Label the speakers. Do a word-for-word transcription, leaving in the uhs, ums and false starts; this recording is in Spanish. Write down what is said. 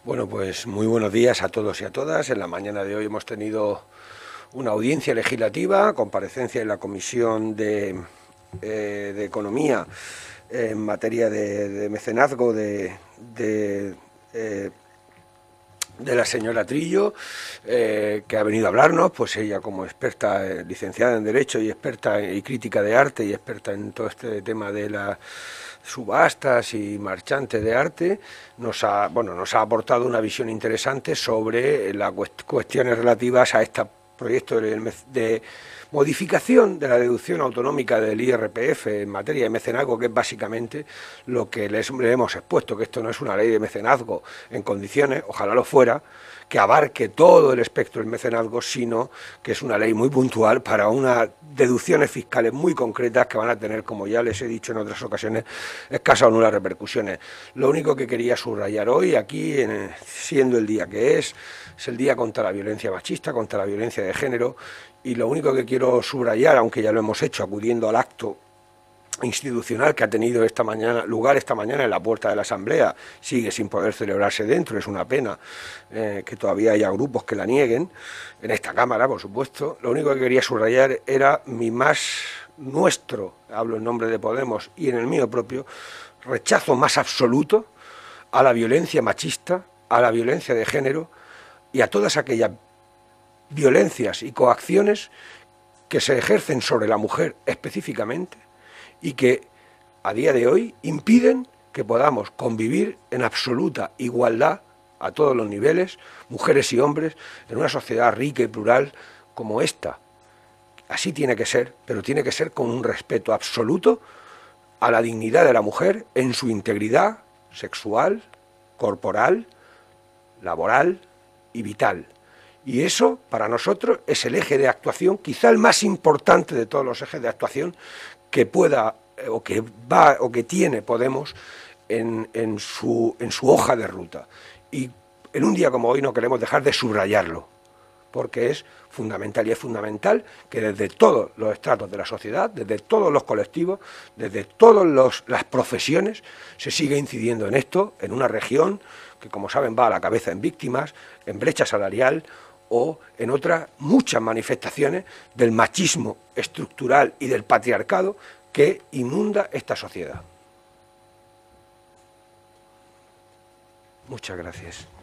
Speaker 1: Bueno, pues muy buenos días a todos y a todas. En la mañana de hoy hemos tenido una audiencia legislativa, comparecencia en la Comisión de, eh, de Economía en materia de, de mecenazgo de, de, eh, de la señora Trillo, eh, que ha venido a hablarnos, pues ella como experta, eh, licenciada en Derecho y experta y crítica de arte y experta en todo este tema de la subastas y marchantes de arte, nos ha, bueno, nos ha aportado una visión interesante sobre las cuestiones relativas a este proyecto de, de modificación de la deducción autonómica del I R P F en materia de mecenazgo, que es básicamente lo que les hemos expuesto, que esto no es una ley de mecenazgo en condiciones, ojalá lo fuera, que abarque todo el espectro del mecenazgo, sino que es una ley muy puntual para unas deducciones fiscales muy concretas que van a tener, como ya les he dicho en otras ocasiones, escasas o nulas repercusiones. Lo único que quería subrayar hoy, aquí, en, siendo el día que es, es el día contra la violencia machista, contra la violencia de género, y lo único que quiero subrayar, aunque ya lo hemos hecho acudiendo al acto institucional que ha tenido esta mañana lugar esta mañana en la puerta de la Asamblea, sigue sin poder celebrarse dentro, es una pena eh, que todavía haya grupos que la nieguen, en esta Cámara, por supuesto. Lo único que quería subrayar era mi más nuestro, hablo en nombre de Podemos y en el mío propio, rechazo más absoluto a la violencia machista, a la violencia de género y a todas aquellas violencias y coacciones que se ejercen sobre la mujer específicamente y que a día de hoy impiden que podamos convivir en absoluta igualdad a todos los niveles, mujeres y hombres, en una sociedad rica y plural como esta. Así tiene que ser, pero tiene que ser con un respeto absoluto a la dignidad de la mujer en su integridad sexual, corporal, laboral y vital. Y eso, para nosotros, es el eje de actuación, quizá el más importante de todos los ejes de actuación que pueda o que va o que tiene Podemos en, en, su, en su hoja de ruta. Y en un día como hoy no queremos dejar de subrayarlo, porque es fundamental, y es fundamental que desde todos los estratos de la sociedad, desde todos los colectivos, desde todas las profesiones, se siga incidiendo en esto, en una región que, como saben, va a la cabeza en víctimas, en brecha salarial, o en otras muchas manifestaciones del machismo estructural y del patriarcado que inunda esta sociedad. Muchas gracias.